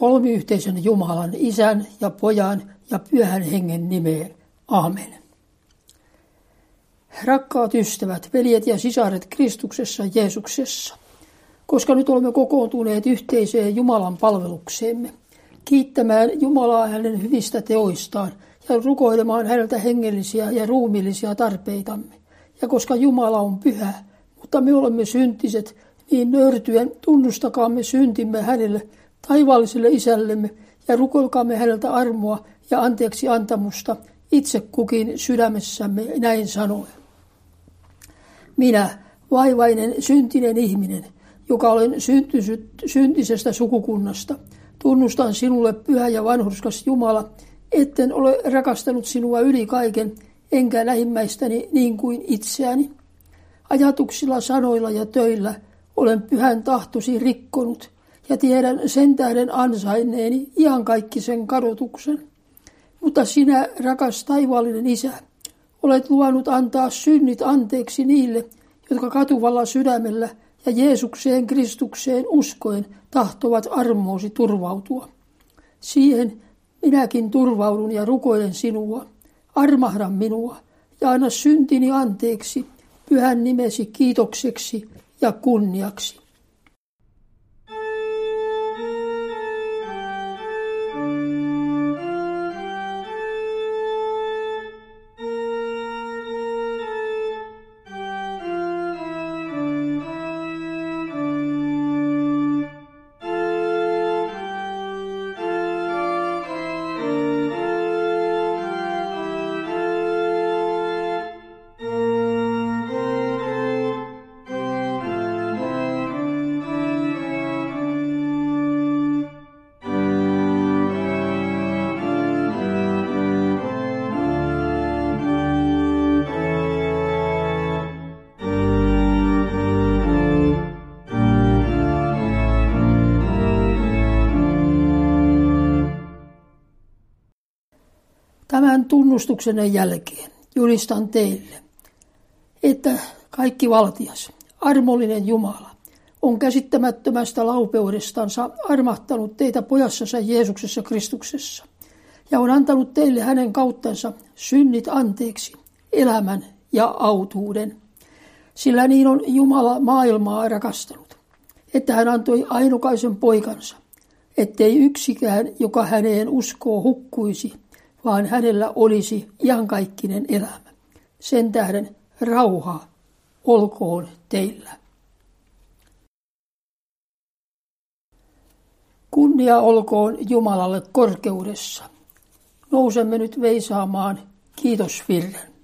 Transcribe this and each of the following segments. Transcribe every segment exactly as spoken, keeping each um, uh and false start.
kolmiyhteisen Jumalan, Isän ja Pojan ja Pyhän Hengen nimeen. Aamen. Rakkaat ystävät, veljet ja sisaret Kristuksessa Jeesuksessa, koska nyt olemme kokoontuneet yhteiseen Jumalan palvelukseemme, kiittämään Jumalaa hänen hyvistä teoistaan ja rukoilemaan häneltä hengellisiä ja ruumiillisia tarpeitamme. Ja koska Jumala on pyhä, mutta me olemme syntiset, niin nöyrtyen tunnustakaamme syntimme hänelle, taivaalliselle Isällemme, ja rukoilkaamme häneltä armoa ja anteeksi antamusta itse kukin sydämessämme näin sanoen. Minä, vaivainen, syntinen ihminen, joka olen syntysyt, syntisestä sukukunnasta, tunnustan sinulle, pyhä ja vanhurskas Jumala, etten ole rakastanut sinua yli kaiken, enkä lähimmäistäni niin kuin itseäni. Ajatuksilla, sanoilla ja töillä olen pyhän tahtosi rikkonut, ja tiedän sen tähden ansainneeni iankaikkisen kadotuksen. Mutta sinä, rakas taivaallinen Isä, olet luvannut antaa synnit anteeksi niille, jotka katuvalla sydämellä ja Jeesukseen Kristukseen uskoen tahtovat armoosi turvautua. Siihen minäkin turvaudun ja rukoilen sinua. Armahda minua ja anna syntini anteeksi pyhän nimesi kiitokseksi ja kunniaksi. Tämän tunnustuksenne jälkeen julistan teille, että kaikki valtias, armollinen Jumala on käsittämättömästä laupeudestansa armahtanut teitä pojassansa Jeesuksessa Kristuksessa ja on antanut teille hänen kauttansa synnit anteeksi, elämän ja autuuden. Sillä niin on Jumala maailmaa rakastanut, että hän antoi ainukaisen poikansa, ettei yksikään, joka häneen uskoo, hukkuisi, vaan hänellä olisi iankaikkinen elämä. Sen tähden rauha olkoon teillä. Kunnia olkoon Jumalalle korkeudessa. Nousemme nyt veisaamaan kiitosvirren.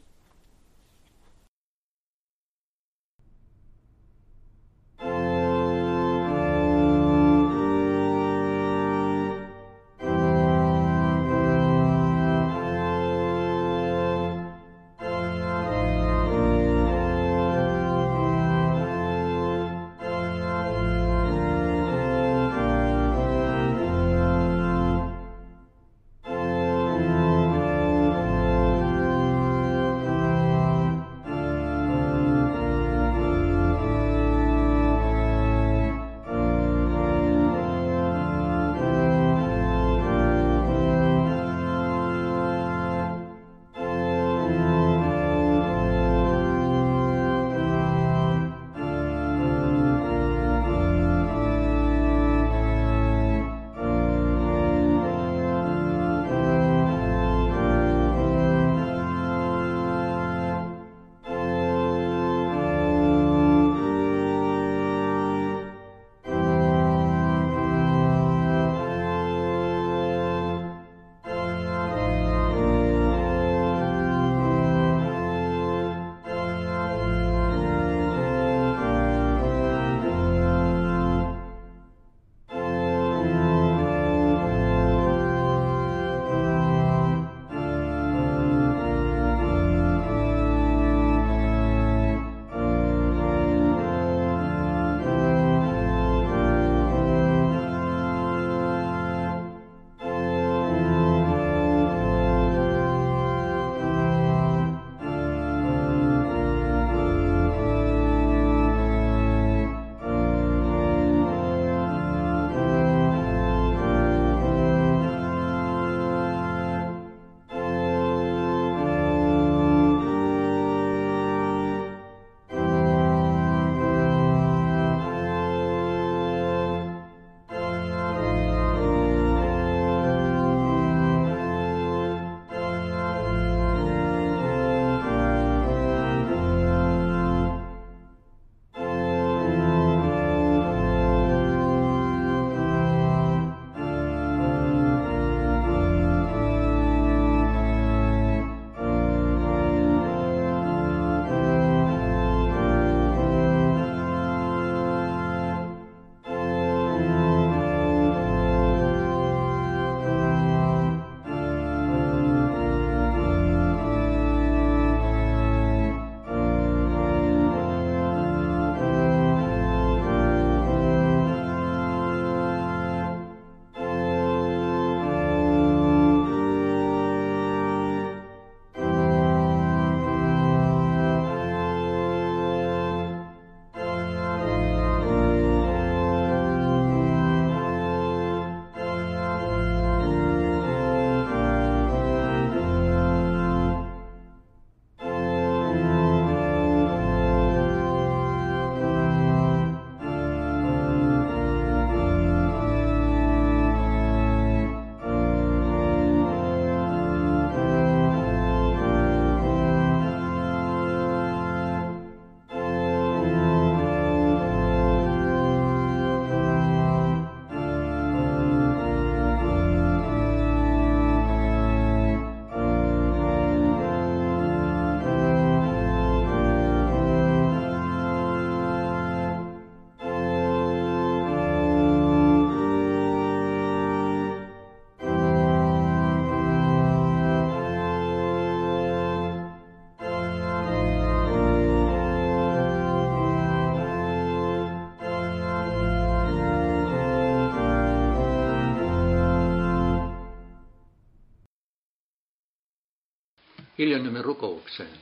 Hiljennymme rukoukseen.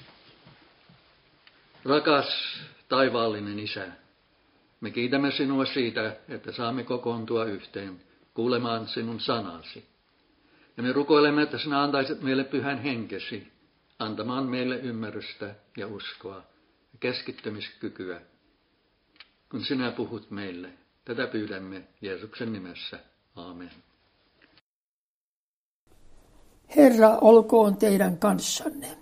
Rakas taivaallinen Isä, me kiitämme sinua siitä, että saamme kokoontua yhteen kuulemaan sinun sanasi. Ja me rukoilemme, että sinä antaisit meille pyhän henkesi, antamaan meille ymmärrystä ja uskoa ja keskittymiskykyä, kun sinä puhut meille. Tätä pyydämme Jeesuksen nimessä. Aamen. Herra olkoon teidän kanssanne.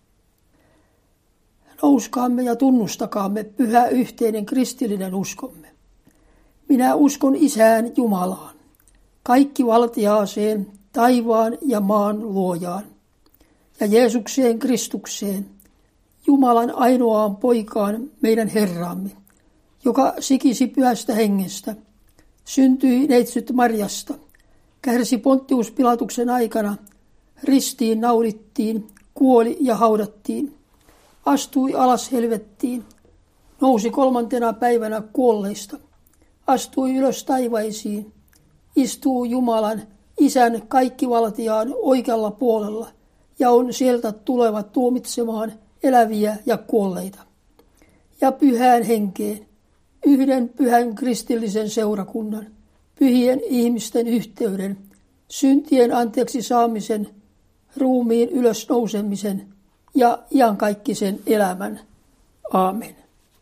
Nouskaamme ja tunnustakaamme pyhä yhteinen kristillinen uskomme. Minä uskon Isään Jumalaan, kaikkivaltiaaseen, taivaan ja maan luojaan, ja Jeesukseen Kristukseen, Jumalan ainoaan poikaan meidän Herramme, joka sikisi pyhästä hengestä, syntyi neitsyt Marjasta, kärsi Pontius Pilatuksen aikana, ristiin naulittiin, kuoli ja haudattiin, astui alas helvettiin, nousi kolmantena päivänä kuolleista, astui ylös taivaisiin, istuu Jumalan, Isän kaikkivaltiaan oikealla puolella ja on sieltä tuleva tuomitsemaan eläviä ja kuolleita. Ja pyhään henkeen, yhden pyhän kristillisen seurakunnan, pyhien ihmisten yhteyden, syntien anteeksi saamisen, ruumiin ylösnousemisen ja iankaikkisen elämän. Aamen.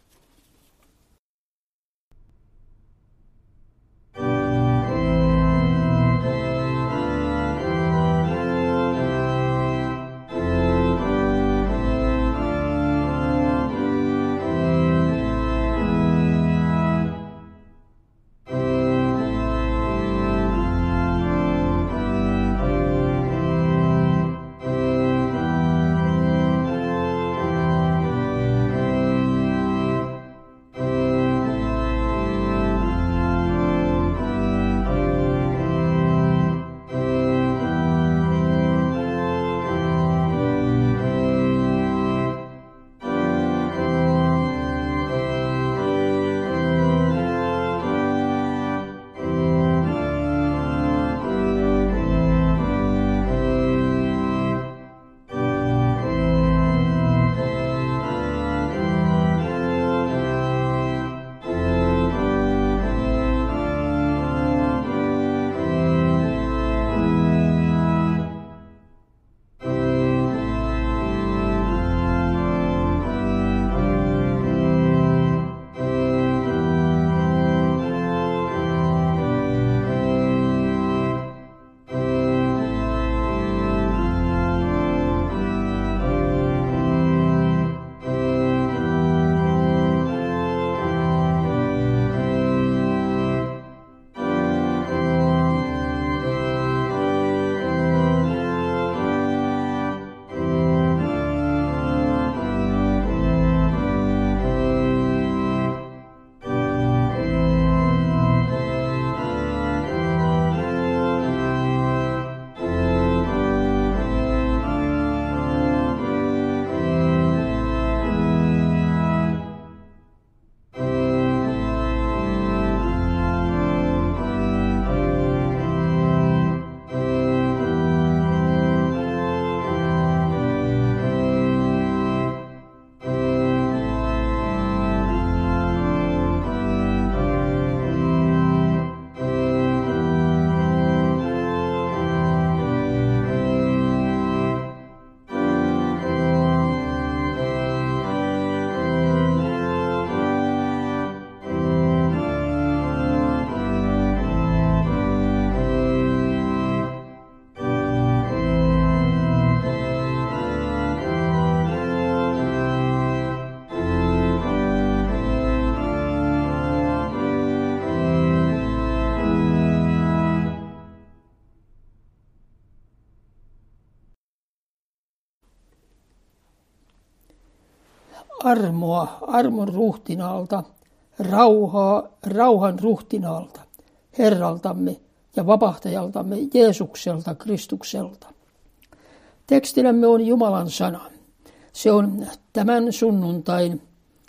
Armoa armon ruhtinaalta, rauhaa rauhan ruhtinaalta, Herraltamme ja vapahtajaltamme Jeesukselta Kristukselta. Tekstinämme on Jumalan sana. Se on tämän sunnuntain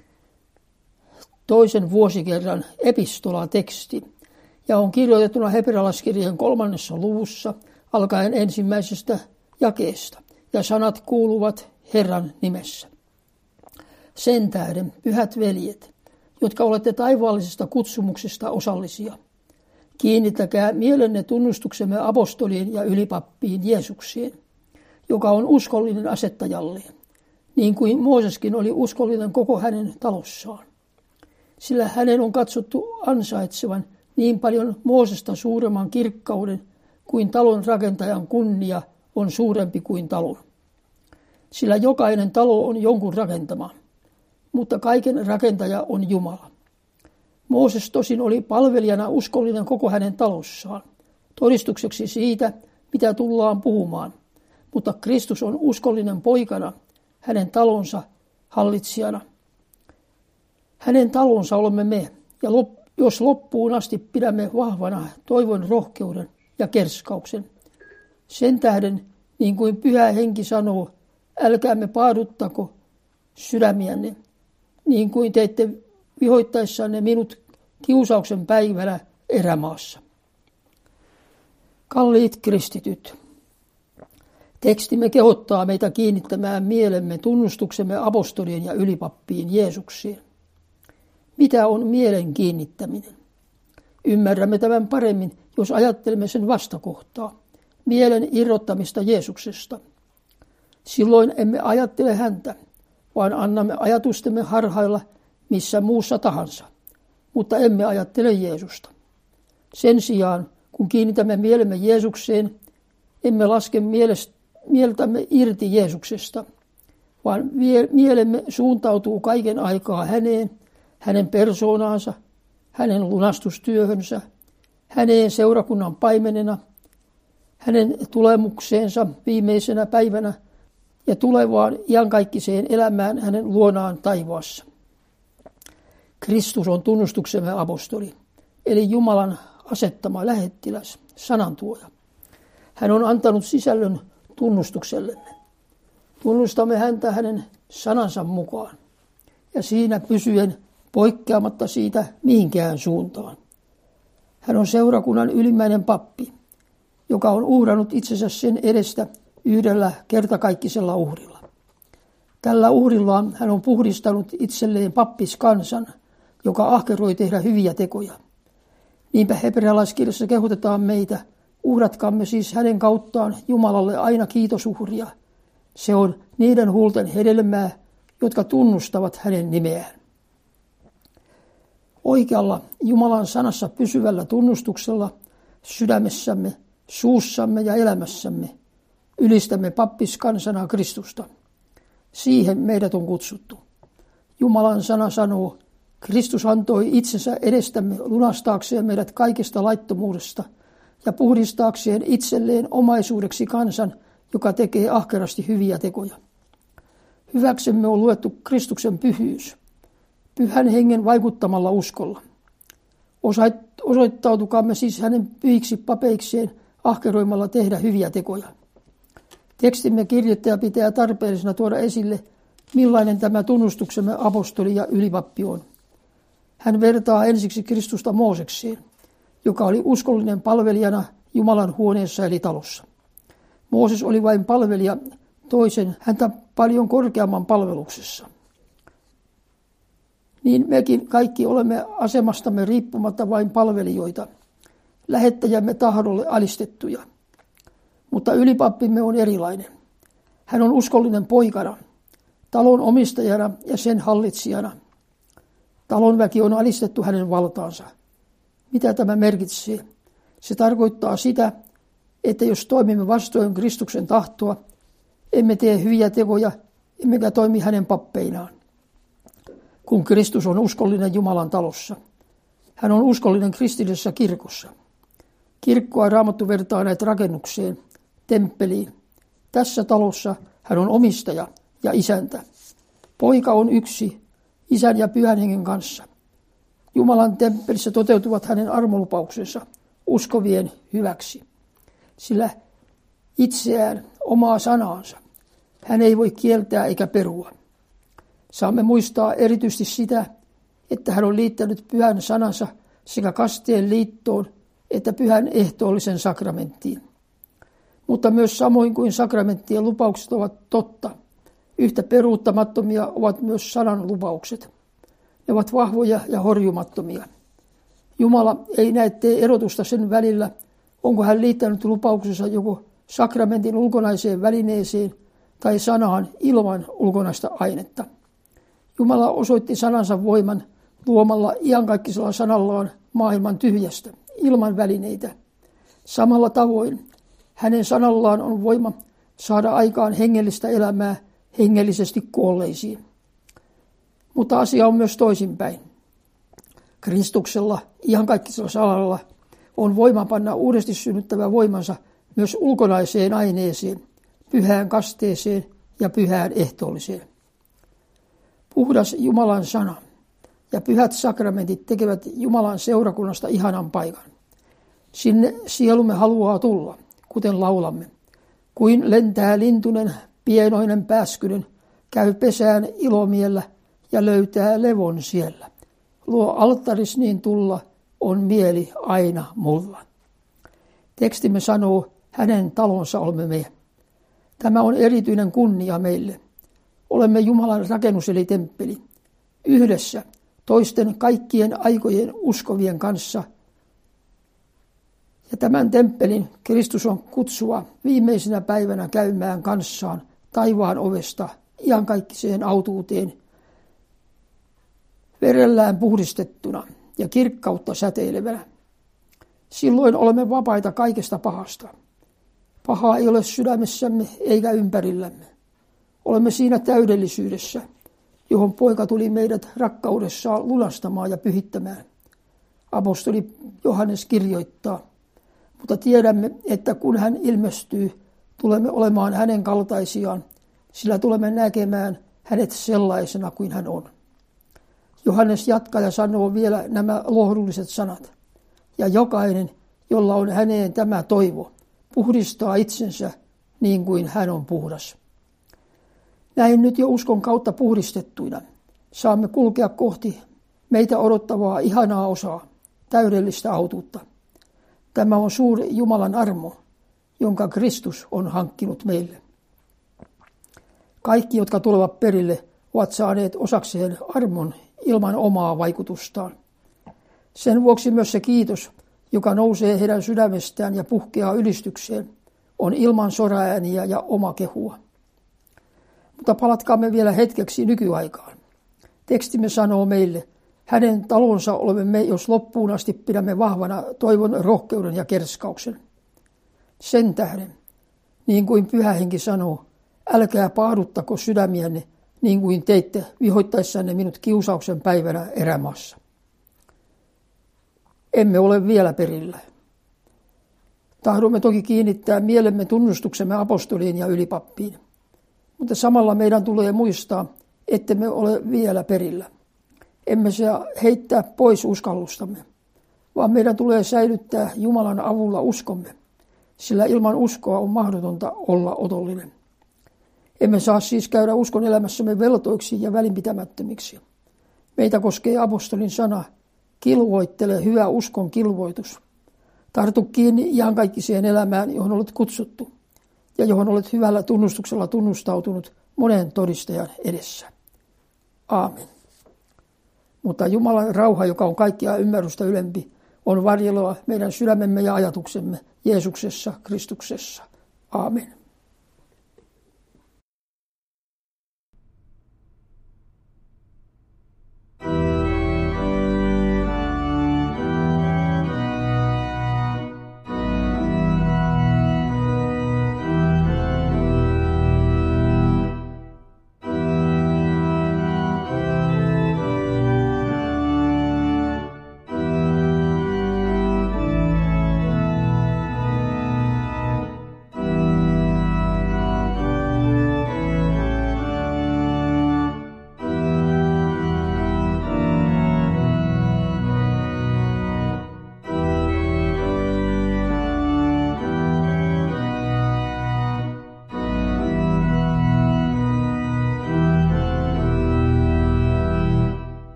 toisen vuosikerran epistolateksti ja on kirjoitettuna hebrealaiskirjeen kolmannessa luvussa alkaen ensimmäisestä jakeesta ja sanat kuuluvat Herran nimessä. Sen tähden, pyhät veljet, jotka olette taivaallisesta kutsumuksesta osallisia, kiinnittäkää mielenne tunnustuksemme apostoliin ja ylipappiin Jeesukseen, joka on uskollinen asettajalleen, niin kuin Mooseskin oli uskollinen koko hänen talossaan. Sillä hänen on katsottu ansaitsevan niin paljon Moosesta suuremman kirkkauden kuin talon rakentajan kunnia on suurempi kuin talon. Sillä jokainen talo on jonkun rakentama, mutta kaiken rakentaja on Jumala. Mooses tosin oli palvelijana uskollinen koko hänen talossaan, todistukseksi siitä, mitä tullaan puhumaan, mutta Kristus on uskollinen poikana, hänen talonsa hallitsijana. Hänen talonsa olemme me, ja lop, jos loppuun asti pidämme vahvana toivon rohkeuden ja kerskauksen. Sen tähden, niin kuin Pyhä Henki sanoo, älkäämme paaduttako sydämiänne, niin kuin teitte vihoittaessanne minut kiusauksen päivänä erämaassa. Kalliit kristityt, tekstimme kehottaa meitä kiinnittämään mielemme tunnustuksemme apostolien ja ylipappiin Jeesukseen. Mitä on mielen kiinnittäminen? Ymmärrämme tämän paremmin, jos ajattelemme sen vastakohtaa, mielen irrottamista Jeesuksesta. Silloin emme ajattele häntä, vaan annamme ajatustemme harhailla missä muussa tahansa, mutta emme ajattele Jeesusta. Sen sijaan, kun kiinnitämme mielemme Jeesukseen, emme laske mieltämme irti Jeesuksesta, vaan mielemme suuntautuu kaiken aikaa häneen, hänen persoonaansa, hänen lunastustyöhönsä, häneen seurakunnan paimenena, hänen tulemukseensa viimeisenä päivänä ja tulevaan iankaikkiseen elämään hänen luonaan taivaassa. Kristus on tunnustuksemme apostoli, eli Jumalan asettama lähettiläs, sanantuoja. Hän on antanut sisällön tunnustuksellemme. Tunnustamme häntä hänen sanansa mukaan ja siinä pysyen poikkeamatta siitä mihinkään suuntaan. Hän on seurakunnan ylimmäinen pappi, joka on uhrannut itsensä sen edestä yhdellä kertakaikkisella uhrilla. Tällä uhrillaan hän on puhdistanut itselleen pappiskansan, joka ahkeroi tehdä hyviä tekoja. Niinpä hebrealaiskirjassa kehotetaan meitä, uhratkaamme siis hänen kauttaan Jumalalle aina kiitosuhria. Se on niiden huulten hedelmää, jotka tunnustavat hänen nimeään. Oikealla Jumalan sanassa pysyvällä tunnustuksella sydämessämme, suussamme ja elämässämme ylistämme pappiskansana Kristusta. Siihen meidät on kutsuttu. Jumalan sana sanoo, Kristus antoi itsensä edestämme lunastaakseen meidät kaikesta laittomuudesta ja puhdistaakseen itselleen omaisuudeksi kansan, joka tekee ahkerasti hyviä tekoja. Hyväksemme on luettu Kristuksen pyhyys, Pyhän Hengen vaikuttamalla uskolla. Osoittautukaamme siis hänen pyhiksi papeikseen ahkeroimalla tehdä hyviä tekoja. Tekstimme kirjoittaja pitää tarpeellisena tuoda esille, millainen tämä tunnustuksemme apostoli ja ylipappi on. Hän vertaa ensiksi Kristusta Moosekseen, joka oli uskollinen palvelijana Jumalan huoneessa eli talossa. Mooses oli vain palvelija toisen häntä paljon korkeamman palveluksessa. Niin mekin kaikki olemme asemastamme riippumatta vain palvelijoita, lähettäjämme tahdolle alistettuja. Mutta ylipappimme on erilainen. Hän on uskollinen poikana, talon omistajana ja sen hallitsijana. Talonväki on alistettu hänen valtaansa. Mitä tämä merkitsee? Se tarkoittaa sitä, että jos toimimme vastoin Kristuksen tahtoa, emme tee hyviä tekoja, emmekä toimi hänen pappeinaan. Kun Kristus on uskollinen Jumalan talossa, hän on uskollinen kristillisessä kirkossa. Kirkkoa Raamattu vertaa näitä rakennukseen, temppeliin. Tässä talossa hän on omistaja ja isäntä. Poika on yksi Isän ja Pyhän Hengen kanssa. Jumalan temppelissä toteutuvat hänen armolupauksensa uskovien hyväksi. Sillä itseään, omaa sanaansa, hän ei voi kieltää eikä perua. Saamme muistaa erityisesti sitä, että hän on liittänyt pyhän sanansa sekä kasteen liittoon että pyhän ehtoollisen sakramenttiin. Mutta myös samoin kuin sakramenttien lupaukset ovat totta, yhtä peruuttamattomia ovat myös sanan lupaukset. Ne ovat vahvoja ja horjumattomia. Jumala ei näe tee erotusta sen välillä, onko hän liittänyt lupauksensa joko sakramentin ulkonaiseen välineeseen tai sanaan ilman ulkonaista ainetta. Jumala osoitti sanansa voiman luomalla iankaikkisella sanallaan maailman tyhjästä, ilman välineitä. Samalla tavoin hänen sanallaan on voima saada aikaan hengellistä elämää hengellisesti kuolleisiin. Mutta asia on myös toisinpäin. Kristuksella, iankaikkisella sanalla, on voima panna uudesti synnyttävä voimansa myös ulkonaiseen aineeseen, pyhään kasteeseen ja pyhään ehtoolliseen. Puhdas Jumalan sana ja pyhät sakramentit tekevät Jumalan seurakunnasta ihanan paikan. Sinne sielumme haluaa tulla, kuten laulamme. Kuin lentää lintunen, pienoinen pääskynen, käy pesään ilomiellä ja löytää levon siellä. Luo alttaris niin tulla, on mieli aina mulla. Tekstimme sanoo, hänen talonsa olemme me. Tämä on erityinen kunnia meille. Olemme Jumalan rakennus eli temppeli. Yhdessä toisten kaikkien aikojen uskovien kanssa. Ja tämän temppelin Kristus on kutsua viimeisenä päivänä käymään kanssaan taivaan ovesta iankaikkiseen autuuteen, verellään puhdistettuna ja kirkkautta säteilevänä. Silloin olemme vapaita kaikesta pahasta. Pahaa ei ole sydämessämme eikä ympärillämme. Olemme siinä täydellisyydessä, johon poika tuli meidät rakkaudessaan lunastamaan ja pyhittämään. Apostoli Johannes kirjoittaa, mutta tiedämme, että kun hän ilmestyy, tulemme olemaan hänen kaltaisiaan, sillä tulemme näkemään hänet sellaisena kuin hän on. Johannes jatkaa ja sanoo vielä nämä lohdulliset sanat. Ja jokainen, jolla on häneen tämä toivo, puhdistaa itsensä niin kuin hän on puhdas. Näin nyt jo uskon kautta puhdistettuina saamme kulkea kohti meitä odottavaa ihanaa osaa, täydellistä autuutta. Tämä on suuri Jumalan armo, jonka Kristus on hankkinut meille. Kaikki, jotka tulevat perille, ovat saaneet osakseen armon ilman omaa vaikutustaan. Sen vuoksi myös se kiitos, joka nousee heidän sydämestään ja puhkeaa ylistykseen, on ilman soraääniä ja omakehua. Mutta palatkaamme vielä hetkeksi nykyaikaan. Tekstimme sanoo meille, hänen talonsa olemme me, jos loppuun asti pidämme vahvana toivon, rohkeuden ja kerskauksen. Sen tähden, niin kuin Pyhä Henki sanoo, älkää paaduttako sydämiänne, niin kuin teitte vihoittaessanne minut kiusauksen päivänä erämaassa. Emme ole vielä perillä. Tahdomme toki kiinnittää mielemme tunnustuksemme apostoliin ja ylipappiin, mutta samalla meidän tulee muistaa, ettemme ole vielä perillä. Emme saa heittää pois uskallustamme, vaan meidän tulee säilyttää Jumalan avulla uskomme, sillä ilman uskoa on mahdotonta olla otollinen. Emme saa siis käydä uskon elämässämme veltoiksi ja välinpitämättömiksi. Meitä koskee apostolin sana, kilvoittele hyvä uskon kilvoitus. Tartu kiinni iankaikkiseen elämään, johon olet kutsuttu ja johon olet hyvällä tunnustuksella tunnustautunut monen todistajan edessä. Aamen. Mutta Jumalan rauha, joka on kaikkia ymmärrystä ylempi, on varjelua meidän sydämemme ja ajatuksemme Jeesuksessa, Kristuksessa. Aamen.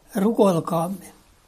Rukoilkaamme.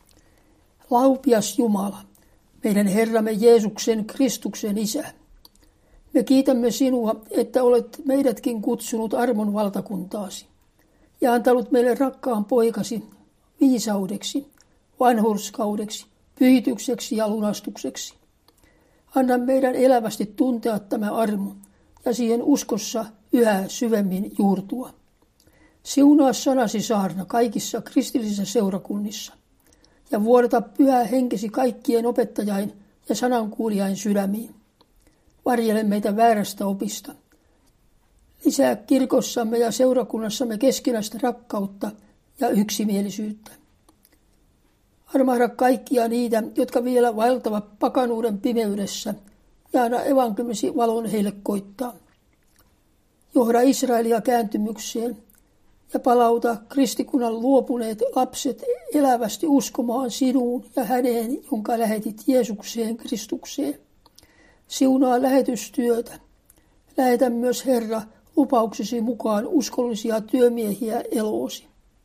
Laupias Jumala, meidän Herramme Jeesuksen Kristuksen Isä. Me kiitämme sinua, että olet meidätkin kutsunut armon valtakuntaasi ja antanut meille rakkaan poikasi viisaudeksi, vanhurskaudeksi, pyhitykseksi ja lunastukseksi. Anna meidän elävästi tuntea tämä armo ja siihen uskossa yhä syvemmin juurtua. Siunaa sanasi saarna kaikissa kristillisissä seurakunnissa ja vuodata pyhä henkesi kaikkien opettajain ja sanankuulijain sydämiin. Varjele meitä väärästä opista. Lisää kirkossamme ja seurakunnassamme keskinäistä rakkautta ja yksimielisyyttä. Armahda kaikkia niitä, jotka vielä vaeltavat pakanuuden pimeydessä, ja anna evankeliumisi valon heille koittaa. Johda Israelia kääntymykseen ja palauta kristikunnan luopuneet lapset elävästi uskomaan sinuun ja häneen, jonka lähetit Jeesukseen Kristukseen. Siunaa lähetystyötä. Lähetä myös, Herra, lupauksesi mukaan uskollisia työmiehiä eloosi.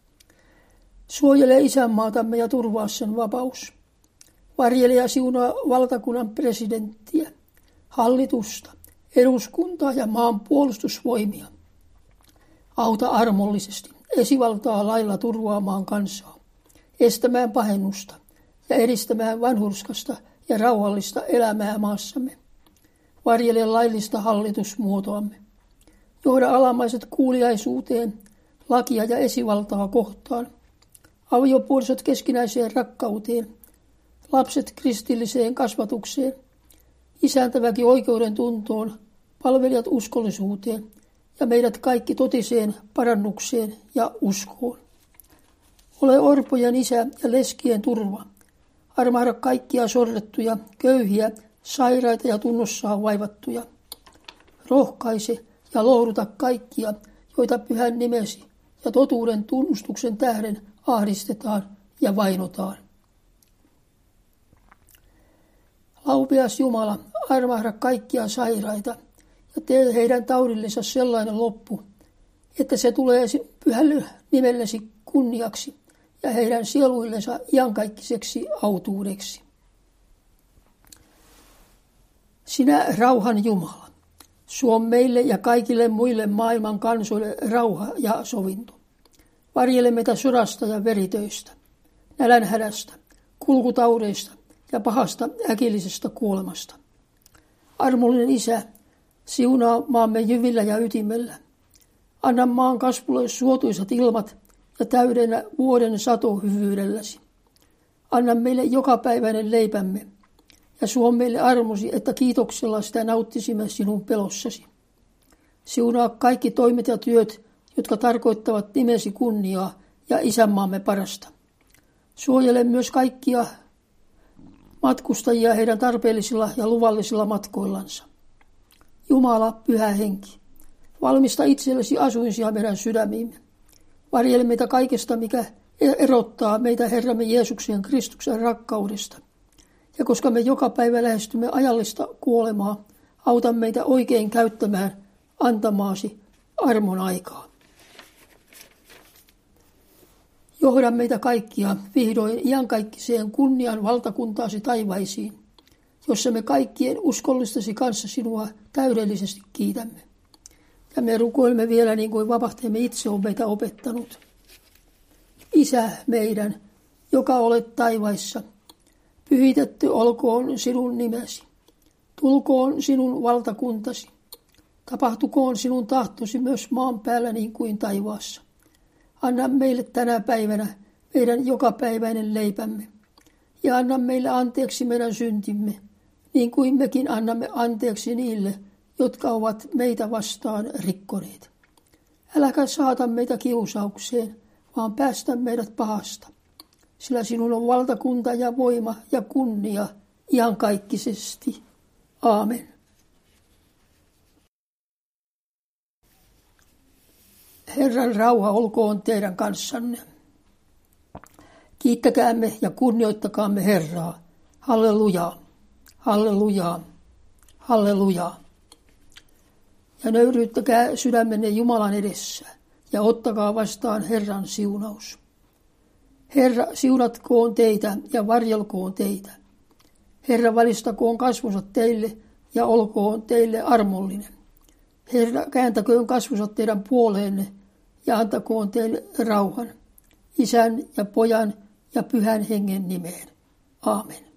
Suojele isänmaatamme ja turvaa sen vapaus. Varjele ja siunaa valtakunnan presidenttiä, hallitusta, eduskuntaa ja maan puolustusvoimia. Auta armollisesti esivaltaa lailla turvaamaan kansaa, estämään pahennusta ja edistämään vanhurskasta ja rauhallista elämää maassamme. Varjele laillista hallitusmuotoamme. Johda alamaiset kuuliaisuuteen, lakia ja esivaltaa kohtaan. Aviopuolisot keskinäiseen rakkauteen, lapset kristilliseen kasvatukseen, isäntäväki oikeuden tuntoon, palvelijat uskollisuuteen ja meidät kaikki totiseen parannukseen ja uskoon. Ole orpojen isä ja leskien turva. Armahda kaikkia sorrettuja, köyhiä, sairaita ja tunnossaan vaivattuja. Rohkaise ja lohduta kaikkia, joita pyhän nimesi ja totuuden tunnustuksen tähden ahdistetaan ja vainotaan. Laupias Jumala, armahda kaikkia sairaita ja tee heidän taudillensa sellainen loppu, että se tulee pyhälle nimellesi kunniaksi ja heidän sieluillensa iankaikkiseksi autuudeksi. Sinä rauhan Jumala, suo meille ja kaikille muille maailman kansoille rauha ja sovinto. Varjele meitä sodasta ja veritöistä, nälänhädästä, kulkutaudeista ja pahasta äkillisestä kuolemasta. Armollinen Isä, siunaa maamme jyvillä ja ytimellä. Anna maan kasvulle suotuisat ilmat ja täydennä vuoden sato hyvyydelläsi. Anna meille jokapäiväinen leipämme ja suo meille armosi, että kiitoksella sitä nauttisimme sinun pelossasi. Siunaa kaikki toimet ja työt, jotka tarkoittavat nimesi kunniaa ja isänmaamme parasta. Suojele myös kaikkia matkustajia heidän tarpeellisilla ja luvallisilla matkoillansa. Jumala, pyhä henki, valmista itsellesi asuinsia meidän sydämiimme. Varjele meitä kaikesta, mikä erottaa meitä Herramme Jeesuksen Kristuksen rakkaudesta. Ja koska me joka päivä lähestymme ajallista kuolemaa, auta meitä oikein käyttämään antamaasi armon aikaa. Johda meitä kaikkia vihdoin iankaikkiseen kunnian valtakuntaasi taivaisiin, jossa me kaikkien uskollistasi kanssa sinua täydellisesti kiitämme. Ja me rukoilemme vielä niin kuin vapahtajamme itse on meitä opettanut. Isä meidän, joka olet taivaissa, pyhitetty olkoon sinun nimesi. Tulkoon sinun valtakuntasi. Tapahtukoon sinun tahtosi myös maan päällä niin kuin taivaassa. Anna meille tänä päivänä meidän jokapäiväinen leipämme. Ja anna meille anteeksi meidän syntimme, niin kuin mekin annamme anteeksi niille, jotka ovat meitä vastaan rikkoneet. Äläkä saata meitä kiusaukseen, vaan päästä meidät pahasta. Sillä sinun on valtakunta ja voima ja kunnia iankaikkisesti. Aamen. Herran rauha olkoon teidän kanssanne. Kiittäkäämme ja kunnioittakaamme Herraa. Hallelujaa, hallelujaa, hallelujaa. Ja nöyryyttäkää sydämenne Jumalan edessä ja ottakaa vastaan Herran siunaus. Herra, siunatkoon teitä ja varjelkoon teitä. Herra, valistakoon kasvonsa teille ja olkoon teille armollinen. Herra, kääntäköön kasvonsa teidän puoleenne ja antakoon teille rauhan. Isän ja Pojan ja Pyhän Hengen nimeen. Aamen.